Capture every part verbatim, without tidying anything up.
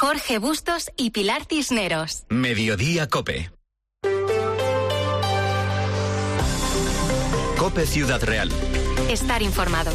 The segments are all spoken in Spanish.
Jorge Bustos y Pilar Cisneros. Mediodía COPE. COPE Ciudad Real. Estar informado.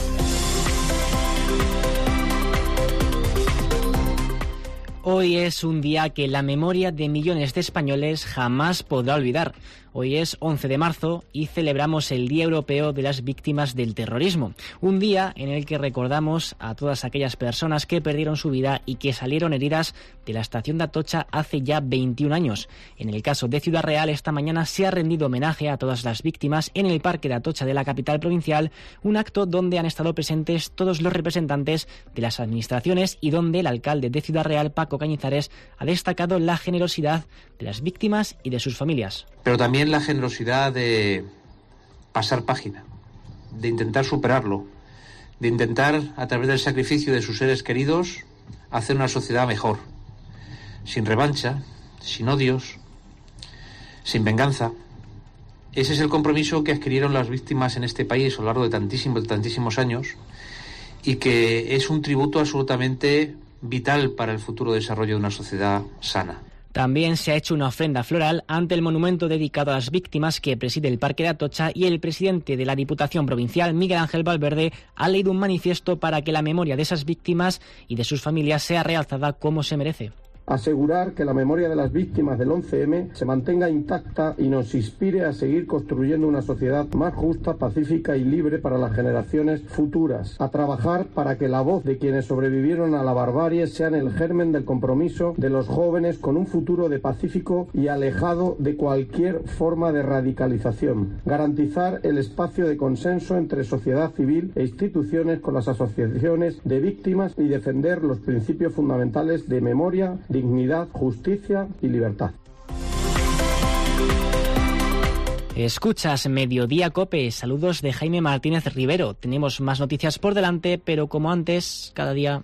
Hoy es un día que la memoria de millones de españoles jamás podrá olvidar. Hoy es once de marzo y celebramos el Día Europeo de las Víctimas del Terrorismo. Un día en el que recordamos a todas aquellas personas que perdieron su vida y que salieron heridas de la estación de Atocha hace ya veintiún años. En el caso de Ciudad Real, esta mañana se ha rendido homenaje a todas las víctimas en el Parque de Atocha de la capital provincial, un acto donde han estado presentes todos los representantes de las administraciones y donde el alcalde de Ciudad Real, Paco Cañizares, ha destacado la generosidad de las víctimas y de sus familias. Pero también la generosidad de pasar página, de intentar superarlo, de intentar, a través del sacrificio de sus seres queridos, hacer una sociedad mejor, sin revancha, sin odios, sin venganza. Ese es el compromiso que adquirieron las víctimas en este país a lo largo de tantísimos, tantísimos años y que es un tributo absolutamente vital para el futuro desarrollo de una sociedad sana. También se ha hecho una ofrenda floral ante el monumento dedicado a las víctimas que preside el Parque de Atocha y el presidente de la Diputación Provincial, Miguel Ángel Valverde, ha leído un manifiesto para que la memoria de esas víctimas y de sus familias sea realzada como se merece. Asegurar que la memoria de las víctimas del once eme se mantenga intacta y nos inspire a seguir construyendo una sociedad más justa, pacífica y libre para las generaciones futuras. A trabajar para que la voz de quienes sobrevivieron a la barbarie sean el germen del compromiso de los jóvenes con un futuro de pacífico y alejado de cualquier forma de radicalización. Garantizar el espacio de consenso entre sociedad civil e instituciones con las asociaciones de víctimas y defender los principios fundamentales de memoria, dignidad, justicia y libertad. Escuchas Mediodía COPE. Saludos de Jaime Martínez Rivero. Tenemos más noticias por delante, pero como antes, cada día...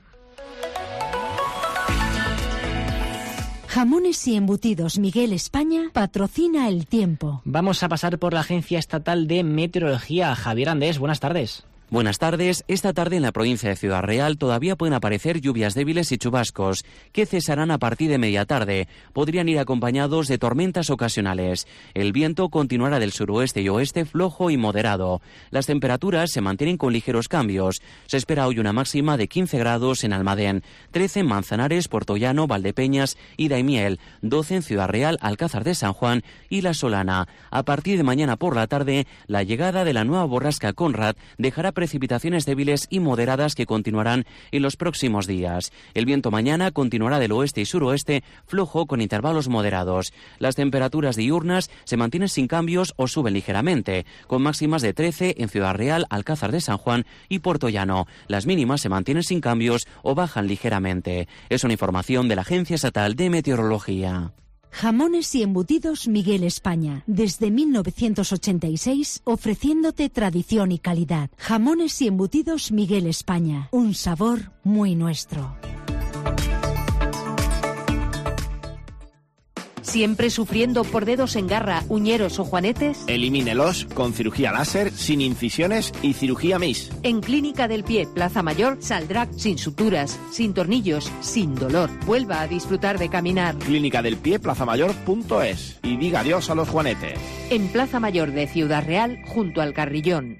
Jamones y embutidos Miguel España patrocina el tiempo. Vamos a pasar por la Agencia Estatal de Meteorología. Javier Andés, buenas tardes. Buenas tardes. Esta tarde en la provincia de Ciudad Real todavía pueden aparecer lluvias débiles y chubascos, que cesarán a partir de media tarde. Podrían ir acompañados de tormentas ocasionales. El viento continuará del suroeste y oeste flojo y moderado. Las temperaturas se mantienen con ligeros cambios. Se espera hoy una máxima de quince grados en Almadén, trece en Manzanares, Puertollano, Valdepeñas y Daimiel, doce en Ciudad Real, Alcázar de San Juan y La Solana. A partir de mañana por la tarde, la llegada de la nueva borrasca Conrad dejará precipitaciones débiles y moderadas que continuarán en los próximos días. El viento mañana continuará del oeste y suroeste flojo con intervalos moderados. Las temperaturas diurnas se mantienen sin cambios o suben ligeramente, con máximas de trece en Ciudad Real, Alcázar de San Juan y Puertollano. Las mínimas se mantienen sin cambios o bajan ligeramente. Es una información de la Agencia Estatal de Meteorología. Jamones y embutidos Miguel España, desde mil novecientos ochenta y seis, ofreciéndote tradición y calidad. Jamones y embutidos Miguel España, un sabor muy nuestro. ¿Siempre sufriendo por dedos en garra, uñeros o juanetes? Elimínelos con cirugía láser, sin incisiones y cirugía M I S. En Clínica del Pie, Plaza Mayor, saldrá sin suturas, sin tornillos, sin dolor. Vuelva a disfrutar de caminar. Clínica del Pie, plazamayor punto es. Y diga adiós a los juanetes. En Plaza Mayor de Ciudad Real, junto al Carrillón.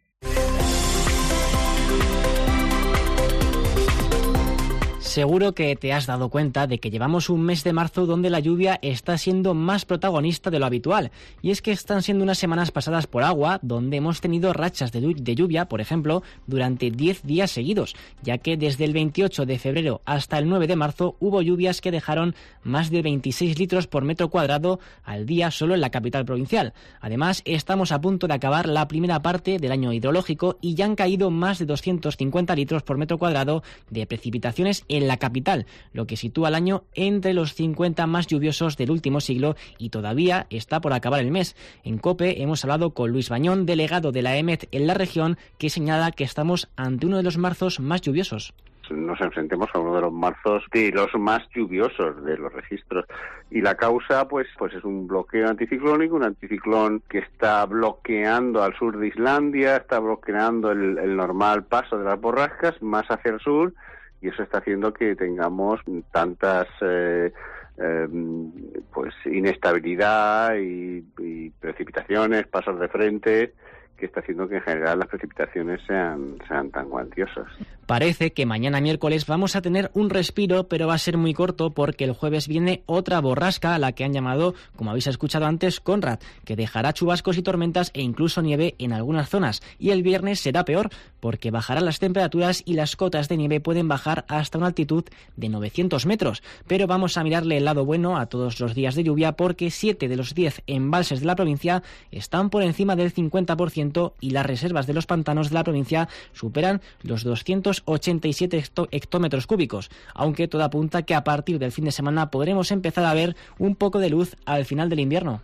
Seguro que te has dado cuenta de que llevamos un mes de marzo donde la lluvia está siendo más protagonista de lo habitual. Y es que están siendo unas semanas pasadas por agua, donde hemos tenido rachas de, de lluvia, por ejemplo, durante diez días seguidos, ya que desde el veintiocho de febrero hasta el nueve de marzo hubo lluvias que dejaron más de veintiséis litros por metro cuadrado al día solo en la capital provincial. Además, estamos a punto de acabar la primera parte del año hidrológico y ya han caído más de doscientos cincuenta litros por metro cuadrado de precipitaciones en la capital, lo que sitúa al año entre los cincuenta más lluviosos del último siglo y todavía está por acabar el mes. En COPE hemos hablado con Luis Bañón, delegado de la E M E T en la región, que señala que estamos ante uno de los marzos más lluviosos. Nos enfrentemos a uno de los marzos de los más lluviosos de los registros y la causa pues pues es un bloqueo anticiclónico, un anticiclón que está bloqueando al sur de Islandia, está bloqueando el, el normal paso de las borrascas más hacia el sur y eso está haciendo que tengamos tantas eh, eh, pues inestabilidad y, y precipitaciones, pasos de frente, que está haciendo que en general las precipitaciones sean, sean tan cuantiosas. Parece que mañana miércoles vamos a tener un respiro, pero va a ser muy corto porque el jueves viene otra borrasca, a la que han llamado, como habéis escuchado antes, Conrad, que dejará chubascos y tormentas e incluso nieve en algunas zonas. Y el viernes será peor porque bajarán las temperaturas y las cotas de nieve pueden bajar hasta una altitud de novecientos metros. Pero vamos a mirarle el lado bueno a todos los días de lluvia porque siete de los diez embalses de la provincia están por encima del cincuenta por ciento y las reservas de los pantanos de la provincia superan los doscientos ochenta y siete hectómetros cúbicos, aunque todo apunta que a partir del fin de semana podremos empezar a ver un poco de luz al final del invierno.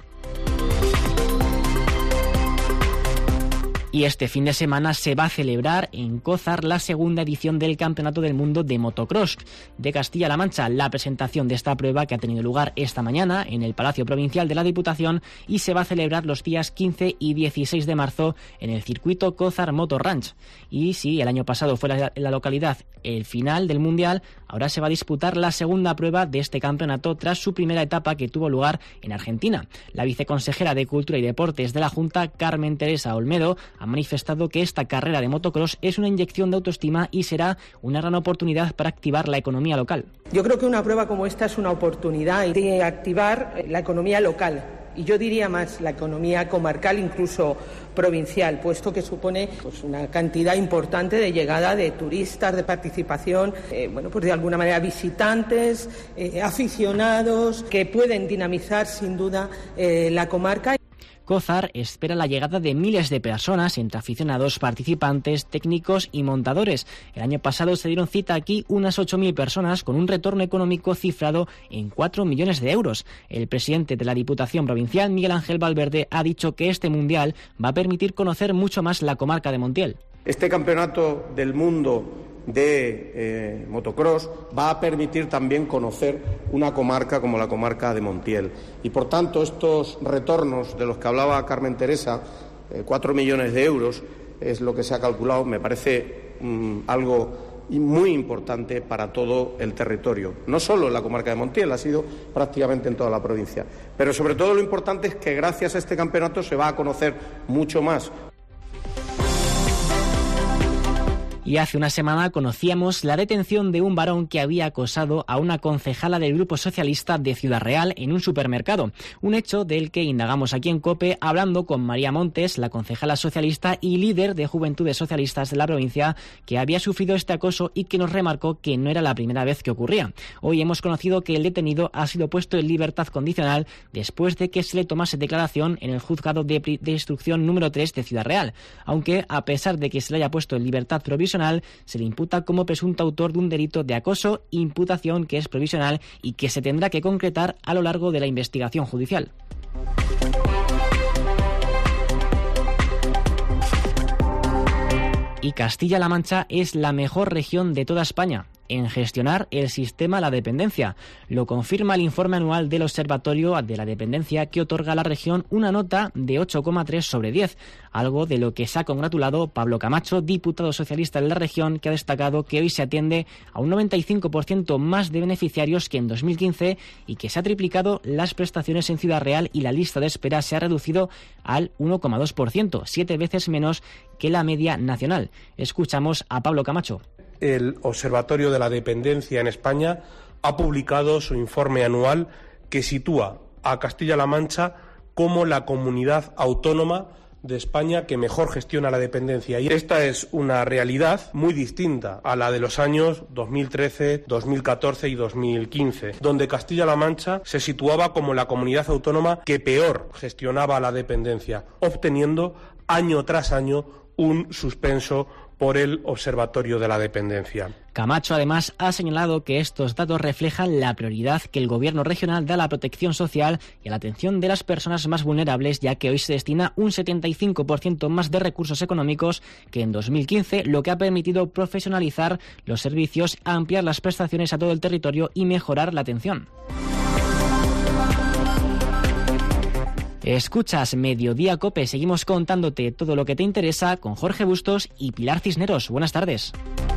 Y este fin de semana se va a celebrar en Cózar la segunda edición del Campeonato del Mundo de Motocross de Castilla-La Mancha. La presentación de esta prueba, que ha tenido lugar esta mañana en el Palacio Provincial de la Diputación, y se va a celebrar los días quince y dieciséis de marzo en el circuito Cózar Motor Ranch. Y si el año pasado fue la, la localidad el final del Mundial, ahora se va a disputar la segunda prueba de este campeonato tras su primera etapa, que tuvo lugar en Argentina. La viceconsejera de Cultura y Deportes de la Junta, Carmen Teresa Olmedo, ha manifestado que esta carrera de motocross es una inyección de autoestima y será una gran oportunidad para activar la economía local. Yo creo que una prueba como esta es una oportunidad de activar la economía local. Y yo diría más, la economía comarcal, incluso provincial, puesto que supone pues, una cantidad importante de llegada de turistas, de participación, eh, bueno, pues de alguna manera visitantes, eh, aficionados, que pueden dinamizar sin duda eh, la comarca. Cózar espera la llegada de miles de personas, entre aficionados, participantes, técnicos y montadores. El año pasado se dieron cita aquí unas ocho mil personas, con un retorno económico cifrado en cuatro millones de euros. El presidente de la Diputación Provincial, Miguel Ángel Valverde, ha dicho que este mundial va a permitir conocer mucho más la comarca de Montiel. Este campeonato del mundo de eh, motocross va a permitir también conocer una comarca como la comarca de Montiel. Y por tanto estos retornos de los que hablaba Carmen Teresa, eh, cuatro millones de euros, es lo que se ha calculado, me parece mm, algo muy importante para todo el territorio. No solo en la comarca de Montiel, ha sido prácticamente en toda la provincia. Pero sobre todo lo importante es que gracias a este campeonato se va a conocer mucho más. Y hace una semana conocíamos la detención de un varón que había acosado a una concejala del Grupo Socialista de Ciudad Real en un supermercado. Un hecho del que indagamos aquí en COPE, hablando con María Montes, la concejala socialista y líder de Juventudes Socialistas de la provincia, que había sufrido este acoso y que nos remarcó que no era la primera vez que ocurría. Hoy hemos conocido que el detenido ha sido puesto en libertad condicional después de que se le tomase declaración en el juzgado de, de instrucción número tres de Ciudad Real, aunque a pesar de que se le haya puesto en libertad provisional, se le imputa como presunto autor de un delito de acoso, imputación que es provisional y que se tendrá que concretar a lo largo de la investigación judicial. Y Castilla-La Mancha es la mejor región de toda España en gestionar el sistema de la dependencia. Lo confirma el informe anual del Observatorio de la Dependencia, que otorga a la región una nota de ocho coma tres sobre diez, algo de lo que se ha congratulado Pablo Camacho, diputado socialista de la región, que ha destacado que hoy se atiende a un noventa y cinco por ciento más de beneficiarios que en dos mil quince y que se ha triplicado las prestaciones en Ciudad Real y la lista de espera se ha reducido al uno coma dos por ciento, siete veces menos que la media nacional. Escuchamos a Pablo Camacho. El Observatorio de la Dependencia en España ha publicado su informe anual que sitúa a Castilla-La Mancha como la comunidad autónoma de España que mejor gestiona la dependencia. Y esta es una realidad muy distinta a la de los años dos mil trece, dos mil catorce y dos mil quince, donde Castilla-La Mancha se situaba como la comunidad autónoma que peor gestionaba la dependencia, obteniendo año tras año un suspenso por el Observatorio de la Dependencia. Camacho además ha señalado que estos datos reflejan la prioridad que el Gobierno regional da a la protección social y a la atención de las personas más vulnerables, ya que hoy se destina un setenta y cinco por ciento más de recursos económicos que en dos mil quince, lo que ha permitido profesionalizar los servicios, ampliar las prestaciones a todo el territorio y mejorar la atención. Escuchas Mediodía COPE, seguimos contándote todo lo que te interesa con Jorge Bustos y Pilar Cisneros. Buenas tardes.